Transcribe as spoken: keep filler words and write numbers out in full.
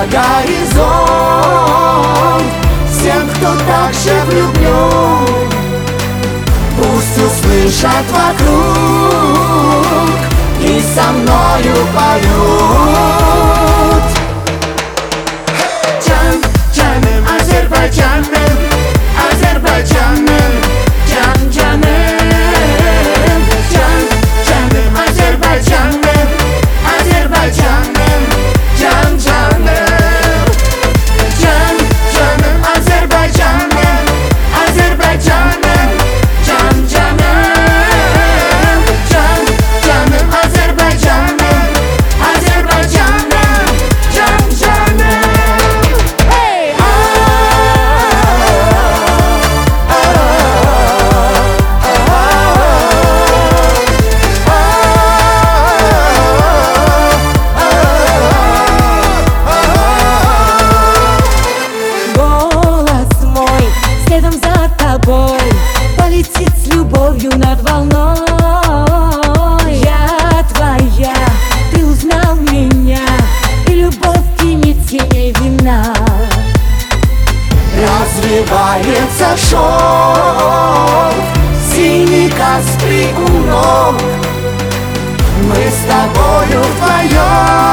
горизонт всем, кто так же влюблен. Пусть услышат вокруг и со мною поют. Can, canım Azerbaycanım, Azerbaycanım, can canım. Can, canım Azerbaycanım, Azerbaycanım, can canım. Can, canım Azerbaycanım, Azerbaycanım, can canım. Can, canım Azerbaycanım, Azerbaycanım, can canım. Hey! Ah, ah, ah, голос мой следом за тобой полетит с любовью над волной. Я твоя, ты узнал меня, и любовь кинет теней вина. Развивается шелк, синий Каспий у ног. Мы с тобою вдвоем